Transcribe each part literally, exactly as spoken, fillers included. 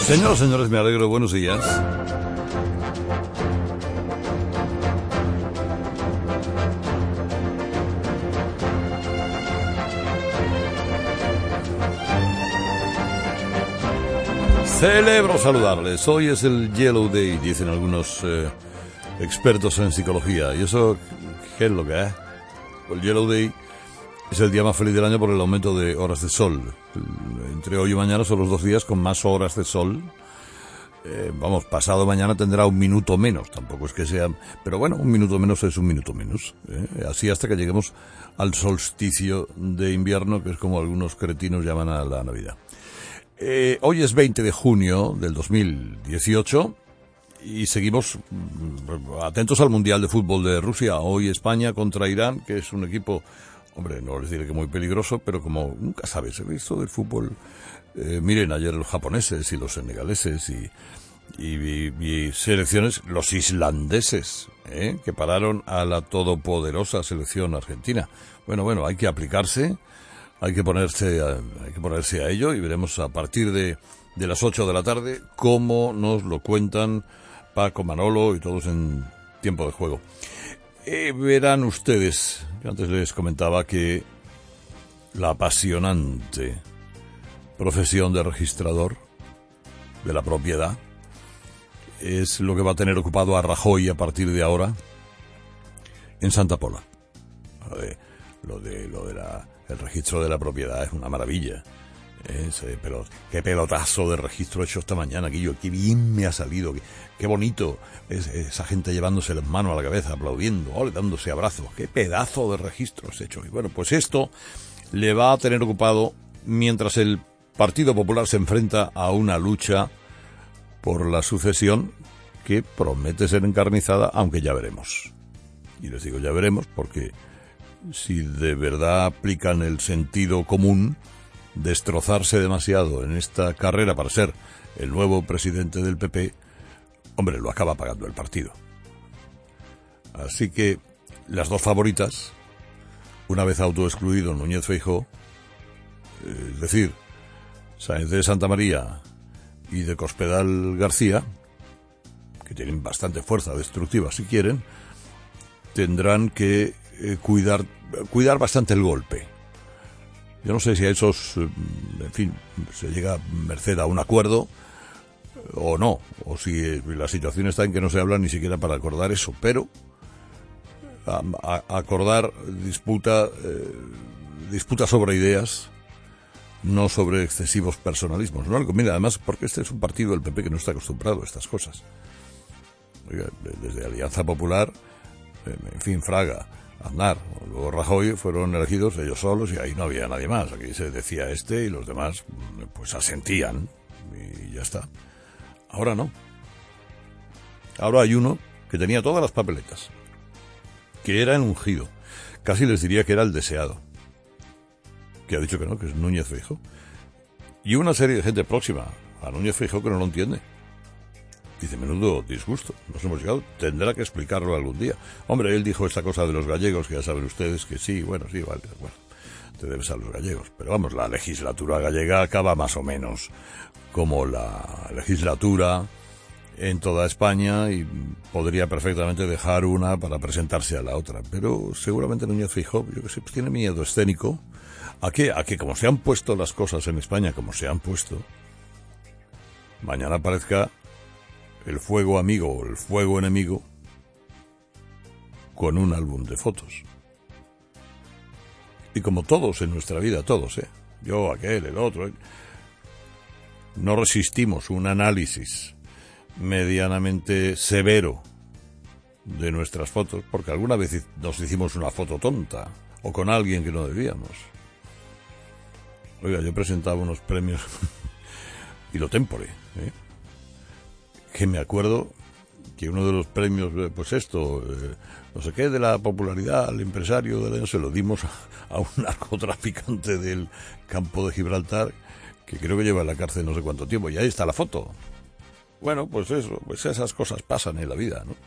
Señoras, señores, me alegro. Buenos días. Celebro saludarles. Hoy es el Yellow Day, dicen algunos eh, expertos en psicología. ¿Y eso qué es lo que es? El Yellow Day es el día más feliz del año por el aumento de horas de sol. Entre hoy y mañana son los dos días con más horas de sol. Eh, vamos, pasado mañana tendrá un minuto menos, tampoco es que sea... Pero bueno, un minuto menos es un minuto menos. ¿eh? Así hasta que lleguemos al solsticio de invierno, que es como algunos cretinos llaman a la Navidad. Eh, hoy es veinte de junio del dos mil dieciocho y seguimos atentos al Mundial de Fútbol de Rusia. Hoy España contra Irán, que es un equipo, hombre, no les diré que muy peligroso, pero como nunca sabes, esto del fútbol... Eh, miren, ayer los japoneses y los senegaleses y, y, y, y selecciones, los islandeses, ¿eh? que pararon a la todopoderosa selección argentina. Bueno, bueno, hay que aplicarse, hay que ponerse a, hay que ponerse a ello y veremos a partir de, de las ocho de la tarde cómo nos lo cuentan Paco, Manolo y todos en tiempo de juego. Eh, verán ustedes, yo antes les comentaba que la apasionante profesión de registrador de la propiedad es lo que va a tener ocupado a Rajoy a partir de ahora en Santa Pola. Lo de, lo de, lo de la, el registro de la propiedad es una maravilla. Ese, pero qué pelotazo de registro he hecho esta mañana, Guillo, qué bien me ha salido, qué, qué bonito es, esa gente llevándose las manos a la cabeza, aplaudiendo, ole, dándose abrazos, qué pedazo de registro he hecho. Y bueno, pues esto le va a tener ocupado mientras el Partido Popular se enfrenta a una lucha por la sucesión que promete ser encarnizada, aunque ya veremos. Y les digo ya veremos porque si de verdad aplican el sentido común, destrozarse demasiado en esta carrera para ser el nuevo presidente del P P, hombre, lo acaba pagando el partido. Así que las dos favoritas, una vez autoexcluido Núñez Feijóo, es decir, Sáenz de Santa María y de Cospedal García, que tienen bastante fuerza destructiva si quieren, tendrán que eh, cuidar cuidar bastante el golpe. Yo no sé si a esos, en fin, se llega merced a un acuerdo o no, o si la situación está en que no se habla ni siquiera para acordar eso, pero a, a, acordar disputa, eh, disputa sobre ideas, no sobre excesivos personalismos, ¿no? Mira, además, porque este es un partido del P P que no está acostumbrado a estas cosas. Oiga, desde Alianza Popular, en fin, Fraga, Aznar, luego Rajoy fueron elegidos ellos solos y ahí no había nadie más. Aquí se decía este y los demás pues asentían y ya está. Ahora no. Ahora hay uno que tenía todas las papeletas, que era el ungido, casi les diría que era el deseado, que ha dicho que no, que es Núñez Feijóo, y una serie de gente próxima a Núñez Feijóo que no lo entiende. Dice, menudo disgusto, nos hemos llegado, tendrá que explicarlo algún día. Hombre, él dijo esta cosa de los gallegos, que ya saben ustedes que sí, bueno, sí, vale, bueno, te debes a los gallegos. Pero vamos, la legislatura gallega acaba más o menos como la legislatura en toda España y podría perfectamente dejar una para presentarse a la otra. Pero seguramente Núñez Feijóo, yo que sé, pues tiene miedo escénico a que, a que como se han puesto las cosas en España, como se han puesto, mañana aparezca el fuego amigo o el fuego enemigo con un álbum de fotos. Y como todos en nuestra vida, todos, ¿eh? Yo, aquel, el otro, ¿eh? No resistimos un análisis medianamente severo de nuestras fotos, porque alguna vez nos hicimos una foto tonta o con alguien que no debíamos. Oiga, yo presentaba unos premios y lo tempore, ¿eh? Que me acuerdo que uno de los premios, pues esto, eh, no sé qué, de la popularidad al empresario del año, se lo dimos a, a un narcotraficante del campo de Gibraltar, que creo que lleva en la cárcel no sé cuánto tiempo, y ahí está la foto. Bueno, pues eso, pues esas cosas pasan en la vida, ¿no?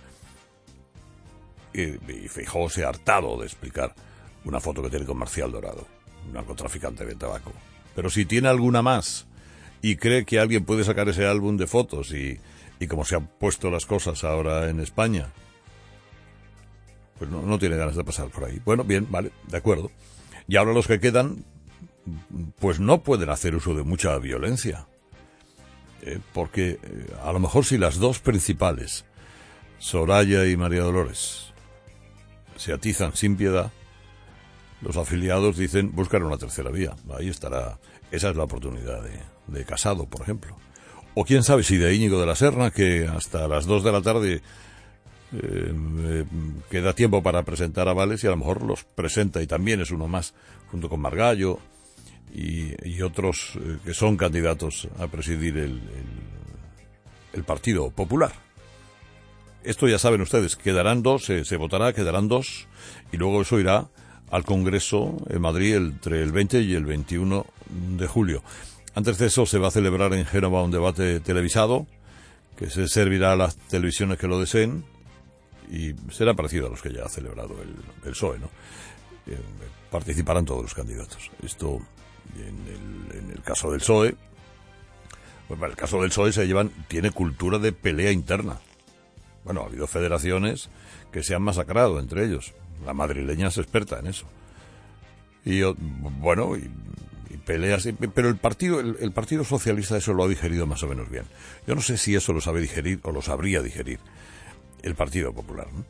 Y, y Feijóo se ha hartado de explicar una foto que tiene con Marcial Dorado, un narcotraficante de tabaco. Pero si tiene alguna más y cree que alguien puede sacar ese álbum de fotos y, y como se han puesto las cosas ahora en España, pues no, no tiene ganas de pasar por ahí. Bueno, bien, vale, de acuerdo. Y ahora los que quedan, pues no pueden hacer uso de mucha violencia. Eh, porque eh, a lo mejor si las dos principales, Soraya y María Dolores, se atizan sin piedad, los afiliados dicen buscar una tercera vía. Ahí estará. Esa es la oportunidad de, de Casado, por ejemplo. O quién sabe si de Íñigo de la Serna, que hasta las dos de la tarde eh, eh, queda tiempo para presentar avales y a lo mejor los presenta y también es uno más, junto con Margallo y, y otros eh, que son candidatos a presidir el, el, el Partido Popular. Esto ya saben ustedes, quedarán dos, se, se votará, quedarán dos y luego eso irá al Congreso en Madrid entre el veinte y el veintiuno de julio. Antes de eso se va a celebrar en Génova un debate televisado que se servirá a las televisiones que lo deseen y será parecido a los que ya ha celebrado el, el P S O E, ¿no? Eh, participarán todos los candidatos. Esto en el, en el caso del P S O E, pues para el caso del P S O E se llevan, tiene cultura de pelea interna. Bueno, ha habido federaciones que se han masacrado entre ellos. La madrileña es experta en eso. Y bueno, y, y peleas, pero el partido, el, el Partido Socialista eso lo ha digerido más o menos bien. Yo no sé si eso lo sabe digerir o lo sabría digerir el Partido Popular, ¿no?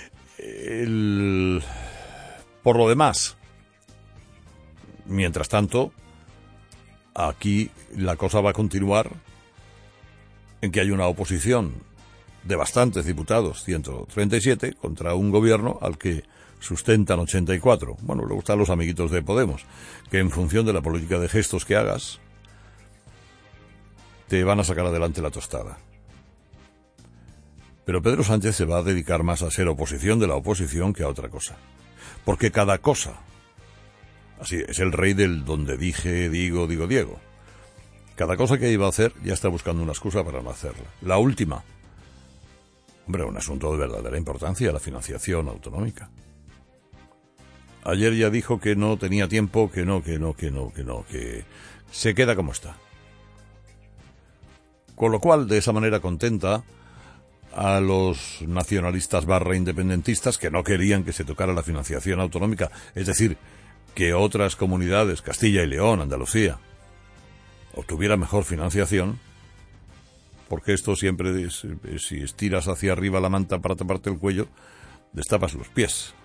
El, por lo demás, mientras tanto, aquí la cosa va a continuar en que hay una oposición de bastantes diputados, ciento treinta y siete, contra un gobierno al que sustentan ochenta y cuatro. Bueno, luego están los amiguitos de Podemos, que en función de la política de gestos que hagas, te van a sacar adelante la tostada. Pero Pedro Sánchez se va a dedicar más a ser oposición de la oposición que a otra cosa. Porque cada cosa, así es el rey del donde dije, digo, digo, Diego. Cada cosa que iba a hacer ya está buscando una excusa para no hacerla. La última, hombre, un asunto de verdadera importancia, la financiación autonómica. Ayer ya dijo que no tenía tiempo, que no, que no, que no, que no, que se queda como está. Con lo cual, de esa manera contenta a los nacionalistas barra independentistas que no querían que se tocara la financiación autonómica, es decir, que otras comunidades, Castilla y León, Andalucía, obtuvieran mejor financiación, porque esto siempre, es, es, si estiras hacia arriba la manta para taparte el cuello, destapas los pies.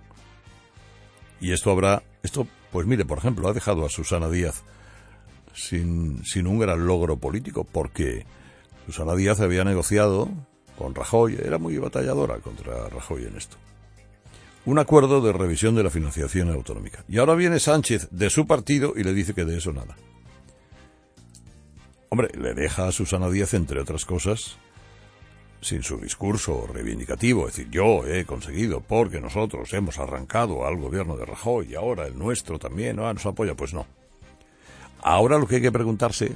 Y esto habrá, esto, pues mire, por ejemplo, ha dejado a Susana Díaz sin, sin un gran logro político, porque Susana Díaz había negociado con Rajoy, era muy batalladora contra Rajoy en esto, un acuerdo de revisión de la financiación autonómica. Y ahora viene Sánchez de su partido y le dice que de eso nada. Hombre, le deja a Susana Díaz, entre otras cosas, sin su discurso reivindicativo, es decir, yo he conseguido porque nosotros hemos arrancado al gobierno de Rajoy y ahora el nuestro también, ¿no? Nos apoya, pues no. Ahora lo que hay que preguntarse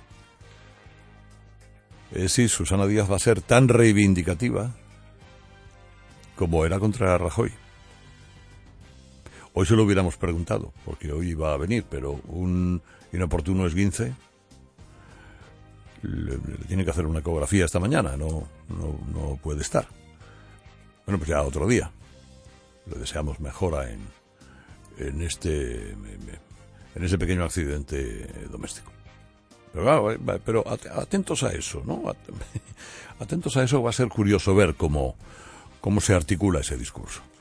es si Susana Díaz va a ser tan reivindicativa como era contra Rajoy. Hoy se lo hubiéramos preguntado, porque hoy iba a venir, pero un inoportuno esguince le, le tiene que hacer una ecografía esta mañana, no, no, no puede estar. Bueno, pues ya otro día. Le deseamos mejora en, en este en ese pequeño accidente doméstico. Pero, pero atentos a eso, ¿no? Atentos a eso, va a ser curioso ver cómo, cómo se articula ese discurso.